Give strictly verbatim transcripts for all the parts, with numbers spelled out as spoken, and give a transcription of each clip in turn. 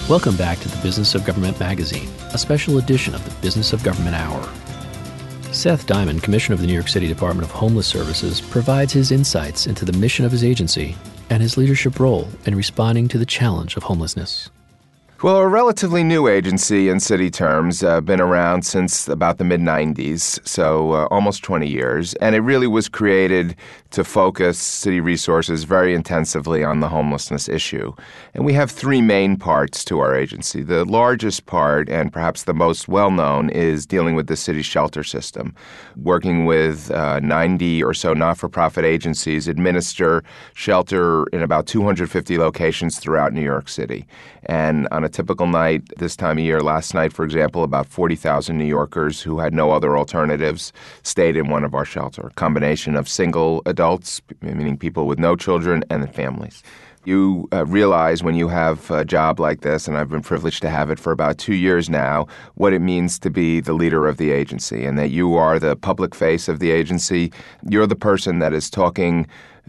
Welcome back to the Business of Government magazine, a special edition of the Business of Government Hour. Seth Diamond, Commissioner of the New York City Department of Homeless Services, provides his insights into the mission of his agency and his leadership role in responding to the challenge of homelessness. Well, a relatively new agency in city terms, uh, been around since about the mid nineties, so uh, almost twenty years, and it really was created to focus city resources very intensively on the homelessness issue. And we have three main parts to our agency. The largest part, and perhaps the most well-known, is dealing with the city shelter system. Working with uh, ninety or so not-for-profit agencies, administer shelter in about two hundred fifty locations throughout New York City. And on a typical night, this time of year, last night, for example, about forty thousand New Yorkers who had no other alternatives stayed in one of our shelters. A combination of single adults, meaning people with no children, and families. You uh, realize when you have a job like this, and I've been privileged to have it for about two years now, what it means to be the leader of the agency, and that you are the public face of the agency. You're the person that is talking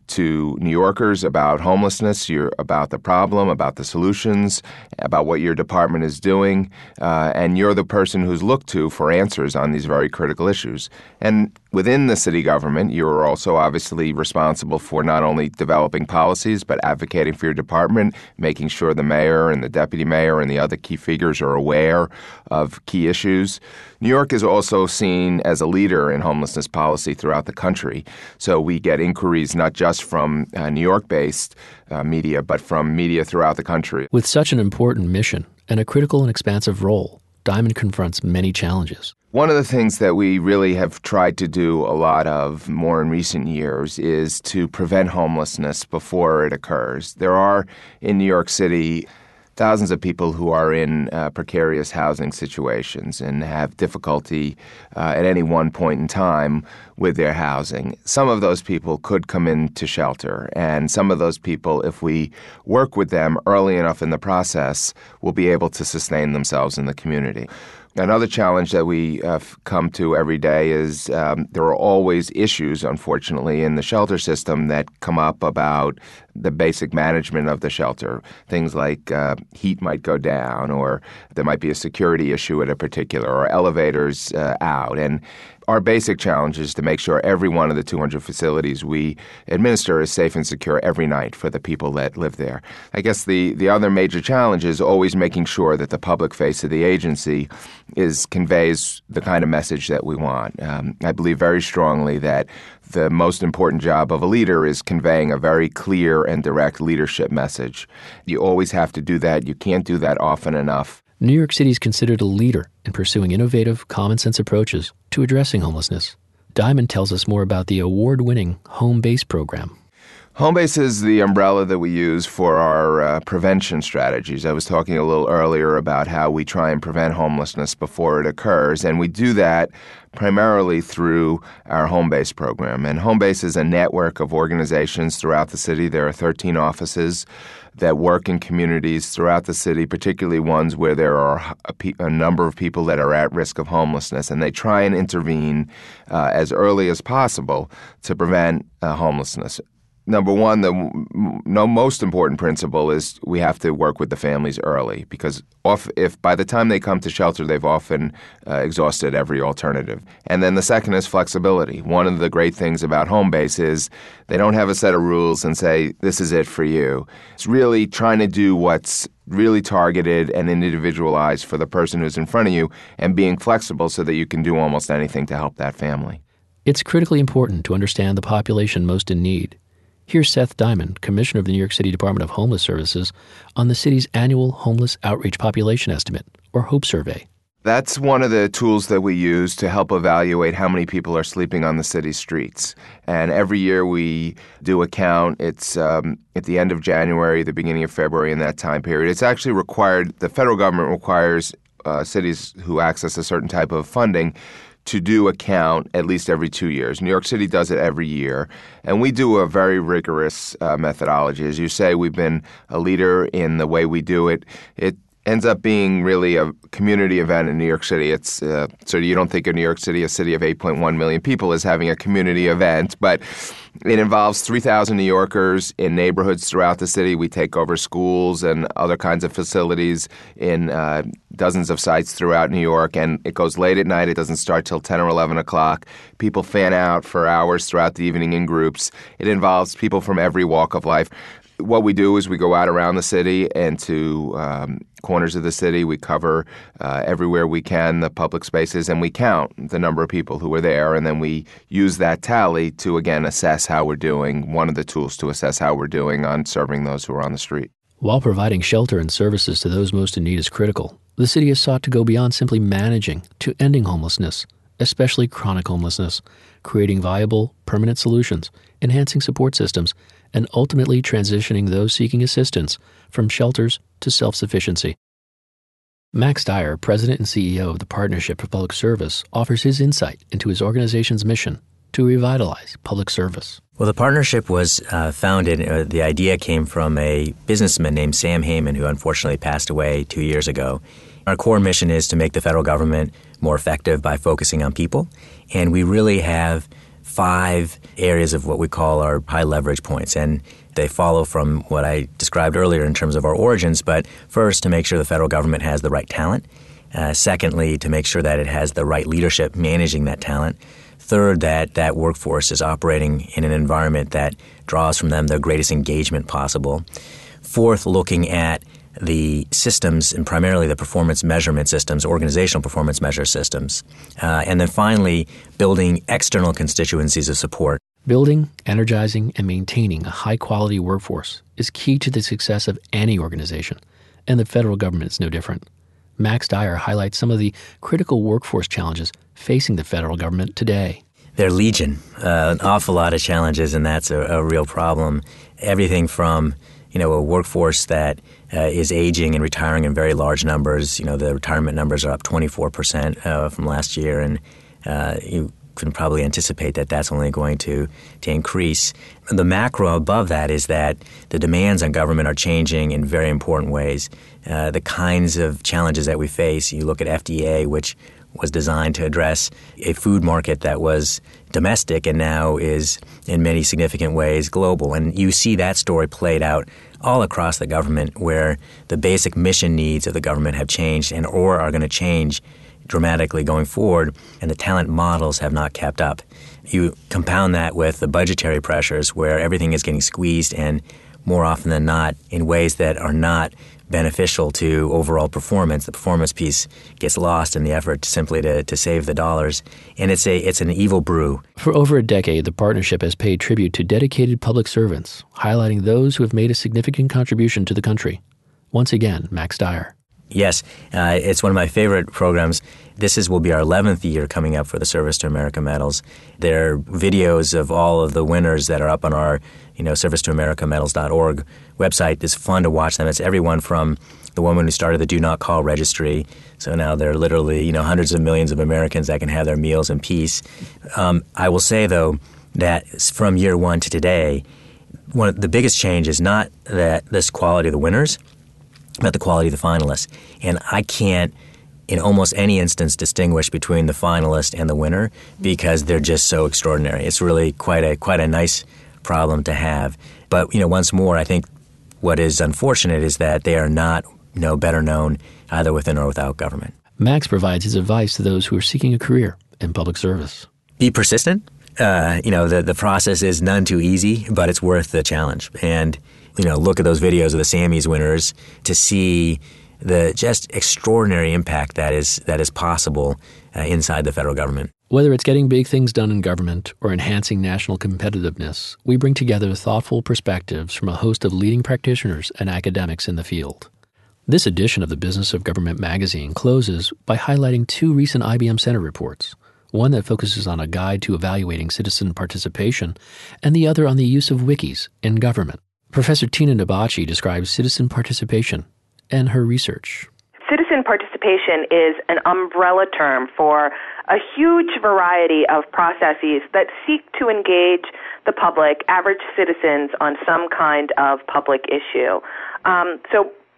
to New Yorkers about homelessness, you're about the problem, about the solutions, about what your department is doing, uh, and you're the person who's looked to for answers on these very critical issues. And within the city government, you're also obviously responsible for not only developing policies, but advocating for your department, making sure the mayor and the deputy mayor and the other key figures are aware of key issues. New York is also seen as a leader in homelessness policy throughout the country. So we get inquiries not just from uh, New York-based uh, media, but from media throughout the country. With such an important mission and a critical and expansive role, Diamond confronts many challenges. One of the things that we really have tried to do a lot of more in recent years is to prevent homelessness before it occurs. There are, in New York City, thousands of people who are in uh, precarious housing situations and have difficulty uh, at any one point in time with their housing. Some of those people could come into shelter, and some of those people, if we work with them early enough in the process, will be able to sustain themselves in the community. Another challenge that we uh, come to every day is um, there are always issues, unfortunately, in the shelter system that come up about the basic management of the shelter. Things like uh, heat might go down, or there might be a security issue at a particular, or elevators uh, out. And our basic challenge is to make sure every one of the two hundred facilities we administer is safe and secure every night for the people that live there. I guess the, the other major challenge is always making sure that the public face of the agency is conveys the kind of message that we want. Um, I believe very strongly that the most important job of a leader is conveying a very clear and direct leadership message. You always have to do that. You can't do that often enough. New York City is considered a leader in pursuing innovative, common-sense approaches to addressing homelessness. Diamond tells us more about the award-winning Home Base program. Home Base is the umbrella that we use for our uh, prevention strategies. I was talking a little earlier about how we try and prevent homelessness before it occurs, and we do that primarily through our Home Base program. And Home Base is a network of organizations throughout the city. There are thirteen offices that work in communities throughout the city, particularly ones where there are a, pe- a number of people that are at risk of homelessness, and they try and intervene uh, as early as possible to prevent uh, homelessness. Number one, the no, most important principle is we have to work with the families early, because off, if by the time they come to shelter, they've often uh, exhausted every alternative. And then the second is flexibility. One of the great things about Home Base is they don't have a set of rules and say, this is it for you. It's really trying to do what's really targeted and individualized for the person who's in front of you, and being flexible so that you can do almost anything to help that family. It's critically important to understand the population most in need. Here's Seth Diamond, Commissioner of the New York City Department of Homeless Services, on the city's annual Homeless Outreach Population Estimate, or HOPE survey. That's one of the tools that we use to help evaluate how many people are sleeping on the city's streets. And every year we do a count. It's um, at the end of January, the beginning of February, in that time period. It's actually required, the federal government requires uh, cities who access a certain type of funding to do a count at least every two years. New York City does it every year, and we do a very rigorous uh, methodology. As you say, we've been a leader in the way we do it. It ends up being really a community event in New York City. It's uh, so you don't think of New York City, a city of eight point one million people, as having a community event, but it involves three thousand New Yorkers in neighborhoods throughout the city. We take over schools and other kinds of facilities in uh, dozens of sites throughout New York, and it goes late at night. It doesn't start till ten or eleven o'clock. People fan out for hours throughout the evening in groups. It involves people from every walk of life. What we do is we go out around the city and to um, corners of the city. We cover uh, everywhere we can the public spaces, and we count the number of people who are there, and then we use that tally to, again, assess how we're doing, one of the tools to assess how we're doing on serving those who are on the street. While providing shelter and services to those most in need is critical, the city has sought to go beyond simply managing to ending homelessness, especially chronic homelessness, creating viable, permanent solutions, enhancing support systems, and ultimately transitioning those seeking assistance from shelters to self-sufficiency. Max Dyer, president and C E O of the Partnership for Public Service, offers his insight into his organization's mission to revitalize public service. Well, the partnership was uh, founded, uh, the idea came from a businessman named Sam Heyman, who unfortunately passed away two years ago. Our core mission is to make the federal government more effective by focusing on people, and we really have five areas of what we call our high leverage points, and they follow from what I described earlier in terms of our origins. But first, to make sure the federal government has the right talent. Uh, secondly, to make sure that it has the right leadership managing that talent. Third, that that workforce is operating in an environment that draws from them the greatest engagement possible. Fourth, looking at the systems, and primarily the performance measurement systems, organizational performance measure systems. Uh, and then finally, building external constituencies of support. Building, energizing, and maintaining a high-quality workforce is key to the success of any organization, and the federal government is no different. Max Dyer highlights some of the critical workforce challenges facing the federal government today. They're legion, uh, an awful lot of challenges, and that's a, a real problem. Everything from you know, a workforce that uh, is aging and retiring in very large numbers. You know, the retirement numbers are up twenty-four percent uh, from last year, and uh, you can probably anticipate that that's only going to, to increase. The macro above that is that the demands on government are changing in very important ways. Uh, the kinds of challenges that we face, you look at F D A, which was designed to address a food market that was domestic and now is in many significant ways global. And you see that story played out all across the government, where the basic mission needs of the government have changed and or are going to change dramatically going forward, and the talent models have not kept up. You compound that with the budgetary pressures, where everything is getting squeezed, and more often than not in ways that are not beneficial to overall performance. The performance piece gets lost in the effort simply to, to save the dollars. And it's a it's an evil brew. For over a decade, the partnership has paid tribute to dedicated public servants, highlighting those who have made a significant contribution to the country. Once again, Max Dyer. Yes, uh, it's one of my favorite programs. This is will be our eleventh year coming up for the Service to America medals. There are videos of all of the winners that are up on our, you know, service to america medals dot org website. It's fun to watch them. It's everyone from the woman who started the Do Not Call registry. So now there are literally, you know, hundreds of millions of Americans that can have their meals in peace. Um, I will say, though, that from year one to today, one of the biggest change is not that this quality of the winners, but the quality of the finalists. And I can't, in almost any instance, distinguish between the finalist and the winner because they're just so extraordinary. It's really quite a quite a nice problem to have. But, you know, once more, I think what is unfortunate is that they are not, you know, better known either within or without government. Max provides his advice to those who are seeking a career in public service. Be persistent. Uh, you know, the, the process is none too easy, but it's worth the challenge. And you know, look at those videos of the Sammys winners to see the just extraordinary impact that is that is possible uh, inside the federal government. Whether it's getting big things done in government or enhancing national competitiveness, we bring together thoughtful perspectives from a host of leading practitioners and academics in the field. This edition of the Business of Government magazine closes by highlighting two recent I B M Center reports, one that focuses on a guide to evaluating citizen participation, and the other on the use of wikis in government. Professor Tina Nabachi describes citizen participation and her research. Citizen participation is an umbrella term for a huge variety of processes that seek to engage the public, average citizens, on some kind of public issue. Um, so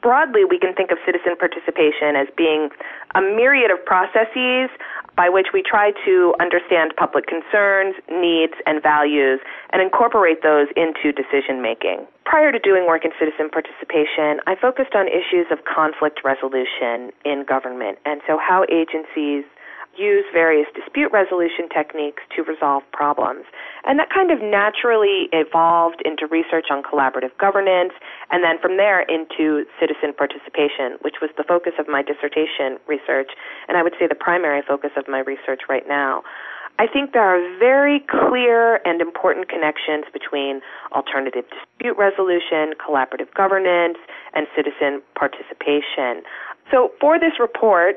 Broadly, we can think of citizen participation as being a myriad of processes by which we try to understand public concerns, needs, and values, and incorporate those into decision-making. Prior to doing work in citizen participation, I focused on issues of conflict resolution in government, and so how agencies use various dispute resolution techniques to resolve problems. And that kind of naturally evolved into research on collaborative governance, and then from there into citizen participation, which was the focus of my dissertation research, and I would say the primary focus of my research right now. I think there are very clear and important connections between alternative dispute resolution, collaborative governance, and citizen participation. So for this report,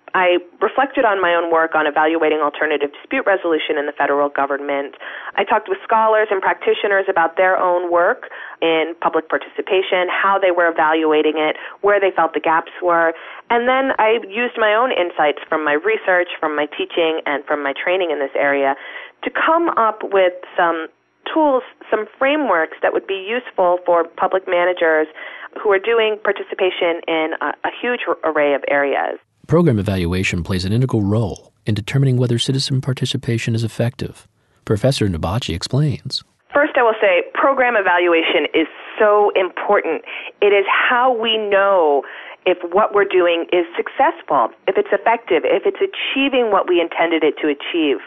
I reflected on my own work on evaluating alternative dispute resolution in the federal government. I talked with scholars and practitioners about their own work in public participation, how they were evaluating it, where they felt the gaps were, and then I used my own insights from my research, from my teaching, and from my training in this area to come up with some tools, some frameworks that would be useful for public managers who are doing participation in a, a huge array of areas. Program evaluation plays an integral role in determining whether citizen participation is effective. Professor Nabachi explains. First, I will say program evaluation is so important. It is how we know if what we're doing is successful, if it's effective, if it's achieving what we intended it to achieve.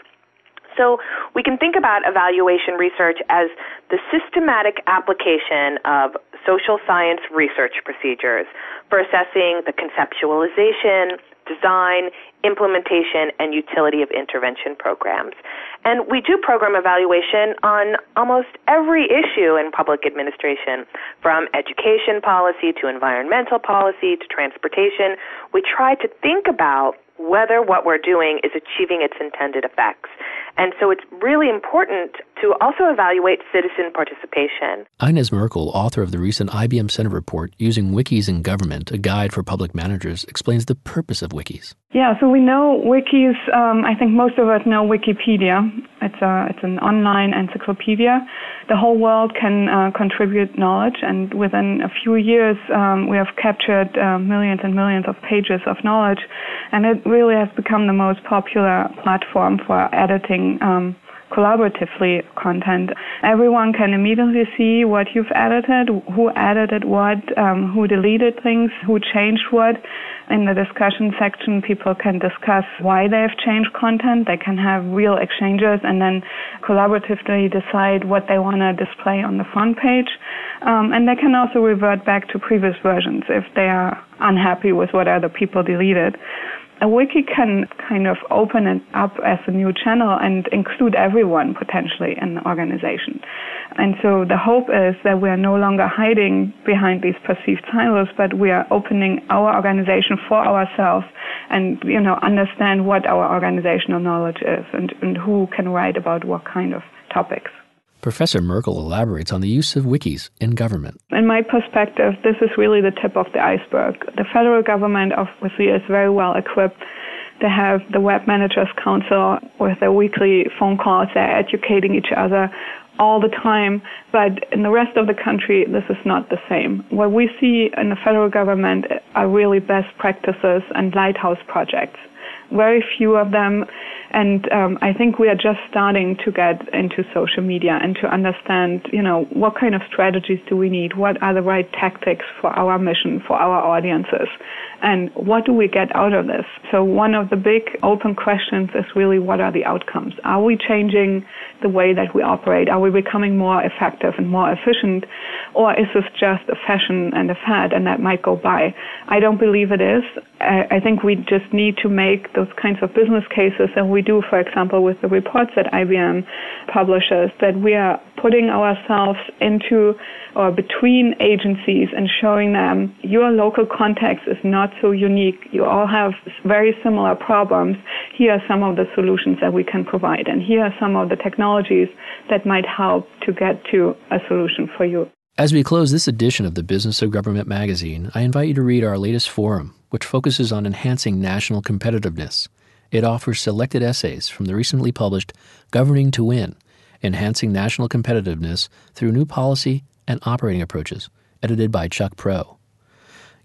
So we can think about evaluation research as the systematic application of social science research procedures for assessing the conceptualization, design, implementation, and utility of intervention programs. And we do program evaluation on almost every issue in public administration, from education policy to environmental policy to transportation. We try to think about whether what we're doing is achieving its intended effects. And so it's really important to also evaluate citizen participation. Ines Merkel, author of the recent I B M Senate report, Using Wikis in Government, a Guide for Public Managers, explains the purpose of wikis. Yeah, so we know wikis, um, I think most of us know Wikipedia. It's a, it's an online encyclopedia. The whole world can uh, contribute knowledge, and within a few years um, we have captured uh, millions and millions of pages of knowledge, and it really has become the most popular platform for editing um, collaboratively content. Everyone can immediately see what you've edited, who edited what, um, who deleted things, who changed what. In the discussion section, people can discuss why they've changed content. They can have real exchanges and then collaboratively decide what they want to display on the front page. Um, and they can also revert back to previous versions if they are unhappy with what other people deleted. A wiki can kind of open it up as a new channel and include everyone potentially in the organization. And so the hope is that we are no longer hiding behind these perceived silos, but we are opening our organization for ourselves and, you know, understand what our organizational knowledge is and, and who can write about what kind of topics. Professor Merkel elaborates on the use of wikis in government. In my perspective, this is really the tip of the iceberg. The federal government obviously is very well equipped. They have the Web Managers Council with their weekly phone calls. They're educating each other all the time. But in the rest of the country, this is not the same. What we see in the federal government are really best practices and lighthouse projects. Very few of them. And um, I think we are just starting to get into social media and to understand, you know, what kind of strategies do we need? What are the right tactics for our mission, for our audiences? And what do we get out of this? So one of the big open questions is really, what are the outcomes? Are we changing the way that we operate? Are we becoming more effective and more efficient? Or is this just a fashion and a fad and that might go by? I don't believe it is. I, I think we just need to make those kinds of business cases, and we do, for example, with the reports that I B M publishes, that we are putting ourselves into or between agencies and showing them your local context is not so unique. You all have very similar problems. Here are some of the solutions that we can provide, and here are some of the technologies that might help to get to a solution for you. As we close this edition of the Business of Government magazine, I invite you to read our latest forum, which focuses on enhancing national competitiveness. It offers selected essays from the recently published Governing to Win, Enhancing National Competitiveness Through New Policy and Operating Approaches, edited by Chuck Pro.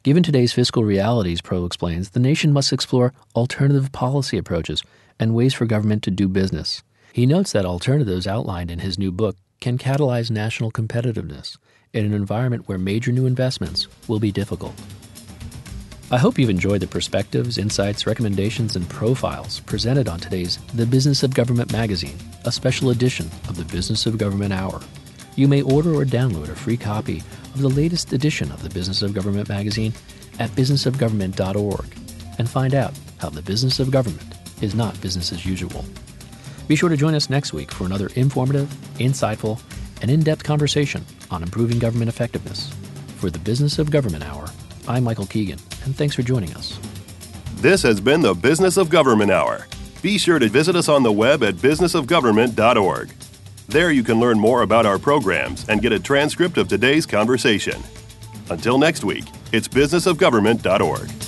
Given today's fiscal realities, Prohl explains, the nation must explore alternative policy approaches and ways for government to do business. He notes that alternatives outlined in his new book can catalyze national competitiveness in an environment where major new investments will be difficult. I hope you've enjoyed the perspectives, insights, recommendations, and profiles presented on today's The Business of Government magazine, a special edition of the Business of Government Hour. You may order or download a free copy of the latest edition of the Business of Government magazine at business of government dot org and find out how the business of government is not business as usual. Be sure to join us next week for another informative, insightful, and in-depth conversation on improving government effectiveness. For the Business of Government Hour, I'm Michael Keegan, and thanks for joining us. This has been the Business of Government Hour. Be sure to visit us on the web at business of government dot org. There you can learn more about our programs and get a transcript of today's conversation. Until next week, it's business of government dot org.